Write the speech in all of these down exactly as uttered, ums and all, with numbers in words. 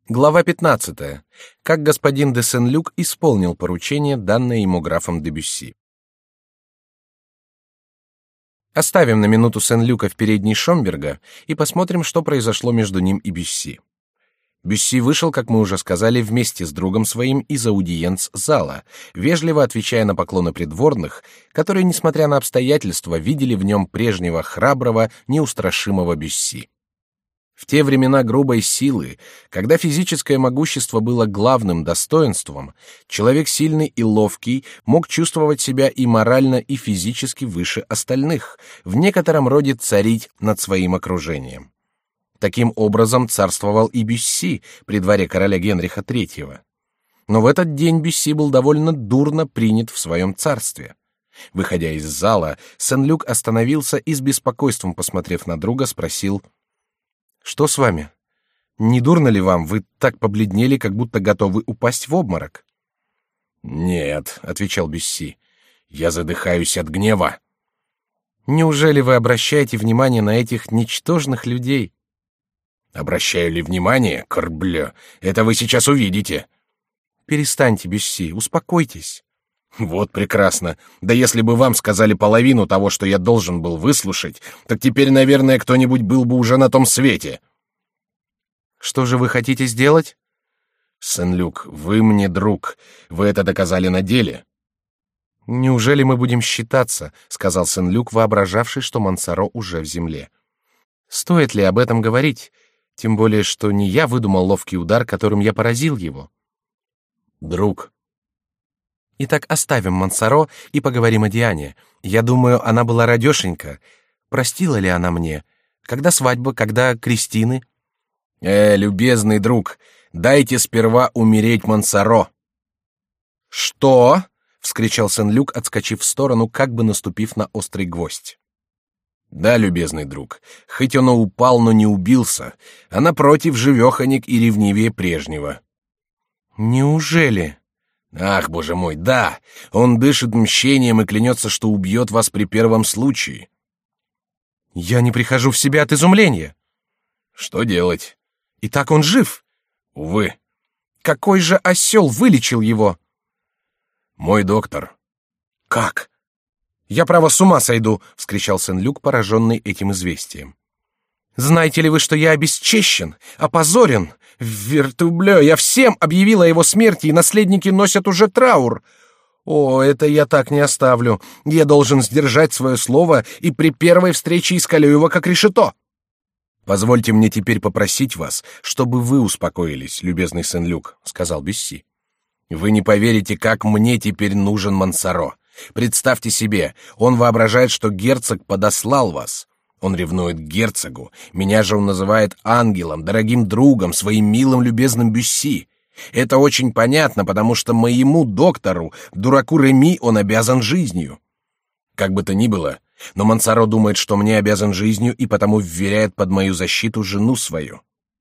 Глава пятнадцатая. Как господин де Сен-Люк исполнил поручение, данное ему графом де Бюсси. Оставим на минуту Сен-Люка в передней Шомберга и посмотрим, что произошло между ним и Бюсси. Бюсси вышел, как мы уже сказали, вместе с другом своим из аудиенц-зала, вежливо отвечая на поклоны придворных, которые, несмотря на обстоятельства, видели в нем прежнего храброго, неустрашимого Бюсси. В те времена грубой силы, когда физическое могущество было главным достоинством, человек сильный и ловкий мог чувствовать себя и морально, и физически выше остальных, в некотором роде царить над своим окружением. Таким образом царствовал и Бюсси при дворе короля Генриха третьего. Но в этот день Бюсси был довольно дурно принят в своем царстве. Выходя из зала, Сен-Люк остановился и с беспокойством, посмотрев на друга, спросил: «Что с вами? Не дурно ли вам? Вы так побледнели, как будто готовы упасть в обморок». «Нет», — отвечал Бюсси, — «я задыхаюсь от гнева». «Неужели вы обращаете внимание на этих ничтожных людей?» «Обращаю ли внимание? Корблё, это вы сейчас увидите». «Перестаньте, Бюсси, успокойтесь». «Вот прекрасно. Да если бы вам сказали половину того, что я должен был выслушать, так теперь, наверное, кто-нибудь был бы уже на том свете». «Что же вы хотите сделать?» «Сен-Люк, вы мне друг. Вы это доказали на деле». «Неужели мы будем считаться?» — сказал Сен-Люк, воображавший, что Монсоро уже в земле. «Стоит ли об этом говорить? Тем более, что не я выдумал ловкий удар, которым я поразил его». «Друг». Итак, оставим Монсоро и поговорим о Диане. Я думаю, она была радешенька. Простила ли она мне? Когда свадьба, когда крестины? Э, любезный друг, дайте сперва умереть Монсоро. Что? Вскричал Сен-Люк, отскочив в сторону, как бы наступив на острый гвоздь. Да, любезный друг, хоть он и упал, но не убился, а напротив живеханик и ревнивее прежнего. Неужели? Ах, боже мой, да! Он дышит мщением и клянется, что убьет вас при первом случае. Я не прихожу в себя от изумления. Что делать? Итак, он жив? Увы. Какой же осел вылечил его? Мой доктор. Как? Я право с ума сойду! Вскричал Сен-Люк, пораженный этим известием. Знаете ли вы, что я обесчещен, опозорен? Вертублё, я всем объявила о его смерти, и наследники носят уже траур. О, это я так не оставлю. Я должен сдержать свое слово и при первой встрече искалю его как решето. Позвольте мне теперь попросить вас, чтобы вы успокоились, любезный Сен-Люк, сказал Бюсси. Вы не поверите, как мне теперь нужен Монсоро. Представьте себе, он воображает, что герцог подослал вас. Он ревнует к герцогу. Меня же он называет ангелом, дорогим другом, своим милым любезным Бюсси. Это очень понятно, потому что моему доктору, дураку Реми, он обязан жизнью. Как бы то ни было, но Монсоро думает, что мне обязан жизнью, и потому вверяет под мою защиту жену свою.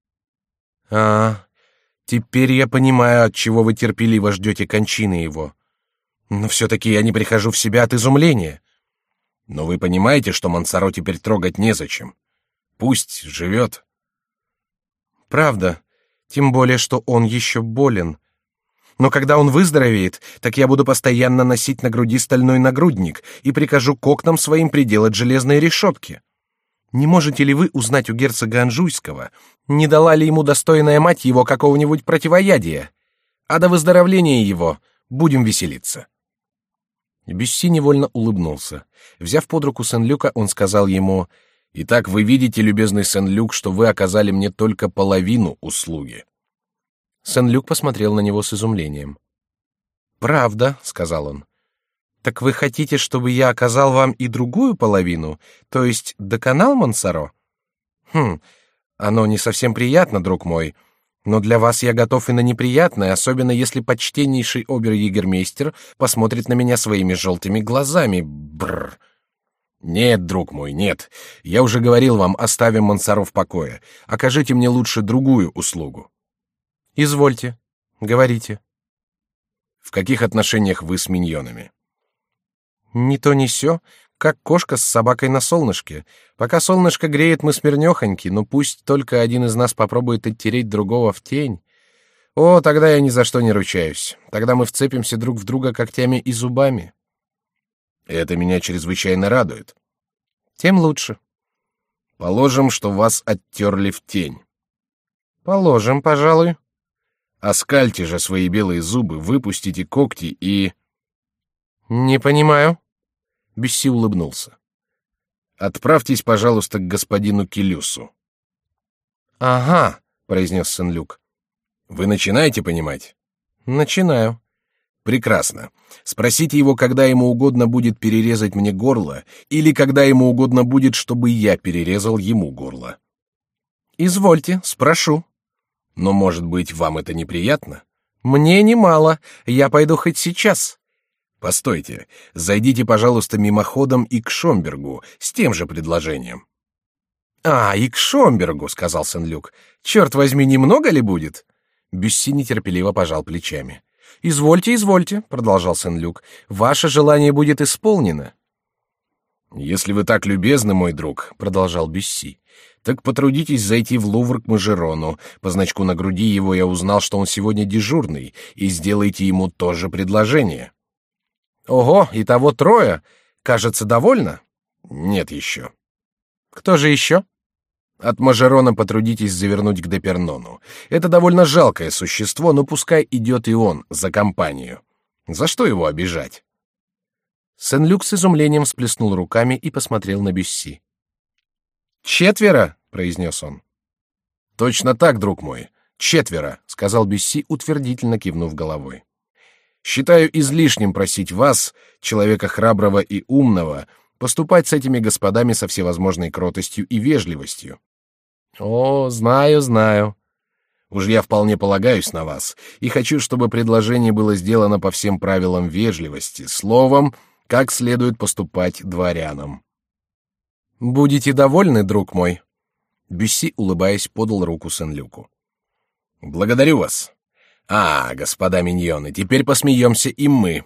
А, теперь я понимаю, от чего вы терпеливо ждете кончины его. Но все-таки я не прихожу в себя от изумления. Но вы понимаете, что Монсоро теперь трогать незачем. Пусть живет. Правда, тем более, что он еще болен. Но когда он выздоровеет, так я буду постоянно носить на груди стальной нагрудник и прикажу к окнам своим приделать железные решетки. Не можете ли вы узнать у герцога Анжуйского, не дала ли ему достойная мать его какого-нибудь противоядия? А до выздоровления его будем веселиться. Бюсси невольно улыбнулся. Взяв под руку Сен-Люка, он сказал ему: «Итак, вы видите, любезный Сен-Люк, что вы оказали мне только половину услуги». Сен-Люк посмотрел на него с изумлением. «Правда», — сказал он. «Так вы хотите, чтобы я оказал вам и другую половину, то есть доконал Монсоро? Хм, оно не совсем приятно, друг мой. Но для вас я готов и на неприятное, особенно если почтеннейший обер-егермейстер посмотрит на меня своими желтыми глазами. Бррр. Нет, друг мой, нет. Я уже говорил вам, оставим Монсоро в покое. Окажите мне лучше другую услугу. Извольте, говорите. В каких отношениях вы с миньонами? Ни то ни сё, как кошка с собакой на солнышке. Пока солнышко греет, мы смирнёхоньки, но пусть только один из нас попробует оттереть другого в тень. О, тогда я ни за что не ручаюсь. Тогда мы вцепимся друг в друга когтями и зубами. Это меня чрезвычайно радует. Тем лучше. Положим, что вас оттерли в тень. Положим, пожалуй. Оскальте же свои белые зубы, выпустите когти и... Не понимаю. Бюсси улыбнулся. Отправьтесь, пожалуйста, к господину Келюсу. Ага, произнес Сен-Люк. Вы начинаете понимать? Начинаю. Прекрасно. Спросите его, когда ему угодно будет перерезать мне горло, или когда ему угодно будет, чтобы я перерезал ему горло. Извольте, спрошу. Но, может быть, вам это неприятно? Мне немало. Я пойду хоть сейчас. Постойте. Зайдите, пожалуйста, мимоходом и к Шомбергу с тем же предложением. А, и к Шомбергу, сказал Сен-Люк. Черт возьми, немного ли будет? Бюсси нетерпеливо пожал плечами. Извольте, извольте, продолжал Сен-Люк. Ваше желание будет исполнено. Если вы так любезны, мой друг, продолжал Бюсси, так потрудитесь зайти в Лувр к Мажерону. По значку на груди его я узнал, что он сегодня дежурный, и сделайте ему то же предложение. Ого, и того трое. Кажется, довольно? Нет еще. Кто же еще? От Мажерона потрудитесь завернуть к Депернону. Это довольно жалкое существо, но пускай идет и он за компанию. За что его обижать? Сен-Люк с изумлением всплеснул руками и посмотрел на Бюсси. «Четверо», — произнес он. «Точно так, друг мой, четверо», — сказал Бюсси, утвердительно кивнув головой. «Считаю излишним просить вас, человека храброго и умного, поступать с этими господами со всевозможной кротостью и вежливостью». «О, знаю, знаю. Уж я вполне полагаюсь на вас, и хочу, чтобы предложение было сделано по всем правилам вежливости, словом, как следует поступать дворянам». «Будете довольны, друг мой?» Бюсси, улыбаясь, подал руку Сен-Люку. «Благодарю вас. А, господа миньоны, теперь посмеемся и мы».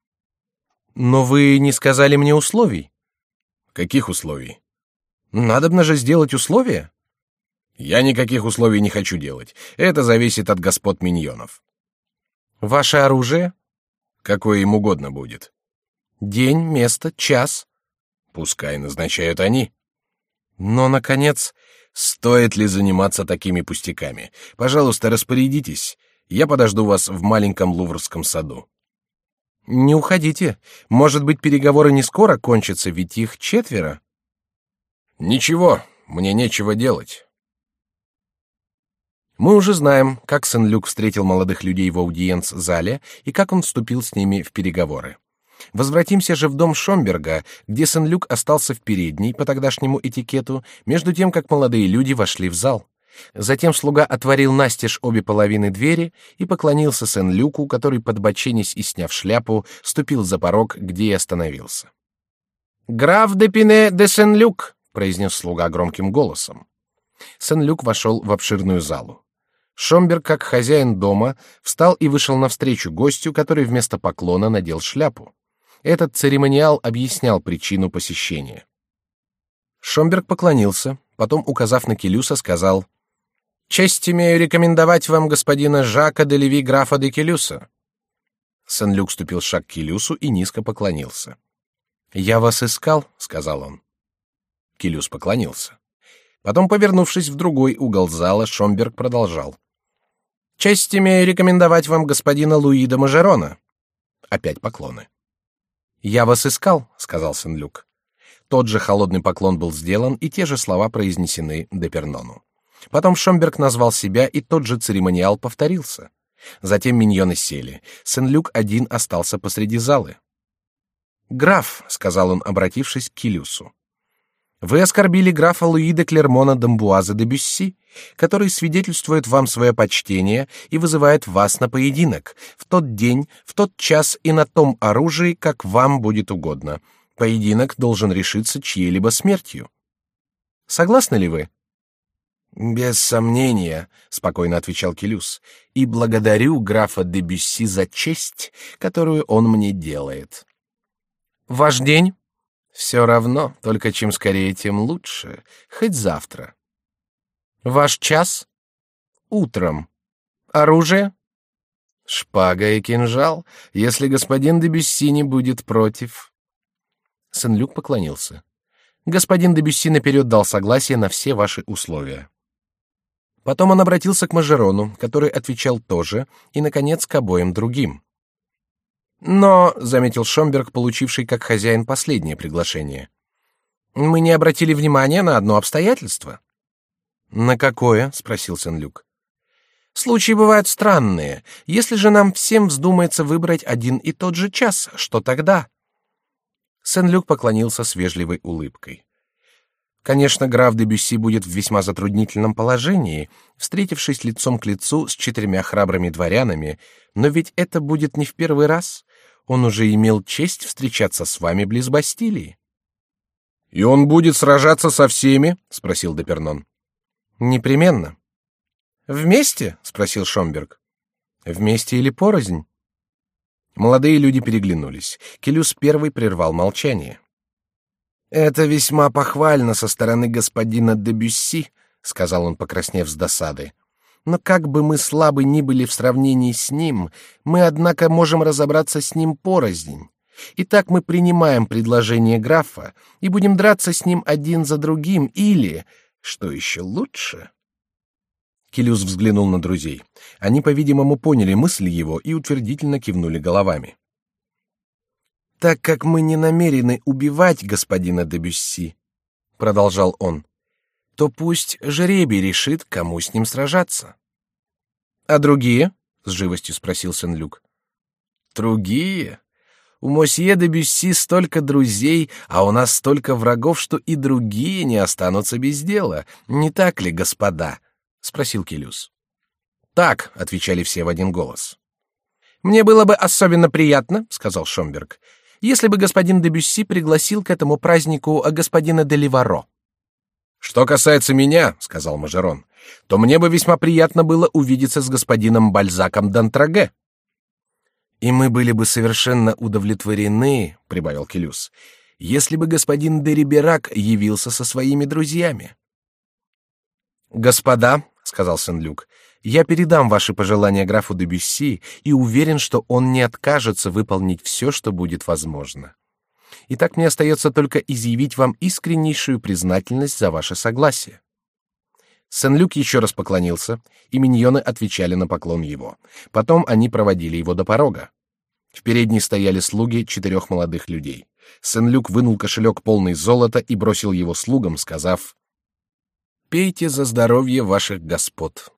«Но вы не сказали мне условий». «Каких условий?» «Надобно же сделать условия». «Я никаких условий не хочу делать. Это зависит от господ миньонов». «Ваше оружие?» «Какое им угодно будет». «День, место, час». «Пускай назначают они». «Но, наконец...» «Стоит ли заниматься такими пустяками? Пожалуйста, распорядитесь. Я подожду вас в маленьком Луврском саду». «Не уходите. Может быть, переговоры не скоро кончатся, ведь их четверо». «Ничего, мне нечего делать». Мы уже знаем, как Сен-Люк встретил молодых людей в аудиенц-зале и как он вступил с ними в переговоры. Возвратимся же в дом Шомберга, где Сен-Люк остался в передней по тогдашнему этикету, между тем, как молодые люди вошли в зал. Затем слуга отворил настежь обе половины двери и поклонился Сен-Люку, который, подбоченясь и сняв шляпу, ступил за порог, где и остановился. «Граф де Пине де Сен-Люк», — произнес слуга громким голосом. Сен-Люк вошел в обширную залу. Шомберг, как хозяин дома, встал и вышел навстречу гостю, который вместо поклона надел шляпу. Этот церемониал объяснял причину посещения. Шомберг поклонился, потом, указав на Келюса, сказал: «Честь имею рекомендовать вам господина Жака де Леви, графа де Келюса». Сен-Люк ступил шаг к Келюсу и низко поклонился. «Я вас искал», — сказал он. Келюс поклонился. Потом, повернувшись в другой угол зала, Шомберг продолжал: «Честь имею рекомендовать вам господина Луи де Мажерона». Опять поклоны. «Я вас искал», — сказал Сен-Люк. Тот же холодный поклон был сделан, и те же слова произнесены Депернону. Потом Шомберг назвал себя, и тот же церемониал повторился. Затем миньоны сели. Сен-Люк один остался посреди залы. «Граф», — сказал он, обратившись к Келюсу, — «вы оскорбили графа Луи де Клермона d'Амбуаза де Бюсси, который свидетельствует вам свое почтение и вызывает вас на поединок в тот день, в тот час и на том оружии, как вам будет угодно. Поединок должен решиться чьей-либо смертью. Согласны ли вы?» «Без сомнения», — спокойно отвечал Келюс, — «и благодарю графа де Бюсси за честь, которую он мне делает». «Ваш день?» «Все равно, только чем скорее, тем лучше, хоть завтра». «Ваш час?» «Утром». «Оружие?» Шпага и кинжал, если господин де Бюсси не будет против. Сен-Люк поклонился. Господин де Бюсси наперед дал согласие на все ваши условия. Потом он обратился к Мажерону, который отвечал тоже, и, наконец, к обоим другим. Но, — заметил Шомберг, получивший как хозяин последнее приглашение, — мы не обратили внимания на одно обстоятельство. — На какое? — спросил Сен-Люк. — Случаи бывают странные. Если же нам всем вздумается выбрать один и тот же час, что тогда? Сен-Люк поклонился с вежливой улыбкой. Конечно, граф де Бюсси будет в весьма затруднительном положении, встретившись лицом к лицу с четырьмя храбрыми дворянами, но ведь это будет не в первый раз. Он уже имел честь встречаться с вами близ Бастилии. — И он будет сражаться со всеми? — спросил Депернон. — Непременно. — Вместе? — спросил Шомберг. — Вместе или порознь? Молодые люди переглянулись. Келюс первый прервал молчание. — Это весьма похвально со стороны господина де Бюсси, — сказал он, покраснев с досады. Но как бы мы слабы ни были в сравнении с ним, мы, однако, можем разобраться с ним порознь. Итак, мы принимаем предложение графа и будем драться с ним один за другим, или, что еще лучше... Келюс взглянул на друзей. Они, по-видимому, поняли мысль его и утвердительно кивнули головами. «Так как мы не намерены убивать господина де Бюсси, — продолжал он, — то пусть жребий решит, кому с ним сражаться». «А другие?» — с живостью спросил Сен-Люк. «Другие? У мосье де Бюсси столько друзей, а у нас столько врагов, что и другие не останутся без дела. Не так ли, господа?» — спросил Келюс. «Так», — отвечали все в один голос. «Мне было бы особенно приятно, — сказал Шомберг, — если бы господин де Бюсси пригласил к этому празднику господина де Ливаро». «Что касается меня, — сказал Мажерон, — то мне бы весьма приятно было увидеться с господином Бальзаком д'Антраге». «И мы были бы совершенно удовлетворены, — прибавил Келюс, — если бы господин де Риберак явился со своими друзьями». «Господа, — сказал Сен-Люк, — я передам ваши пожелания графу де Бюсси и уверен, что он не откажется выполнить все, что будет возможно. Итак, мне остается только изъявить вам искреннейшую признательность за ваше согласие». Сен-Люк еще раз поклонился, и миньоны отвечали на поклон его. Потом они проводили его до порога. В передней стояли слуги четырех молодых людей. Сен-Люк вынул кошелек полный золота и бросил его слугам, сказав: «Пейте за здоровье ваших господ».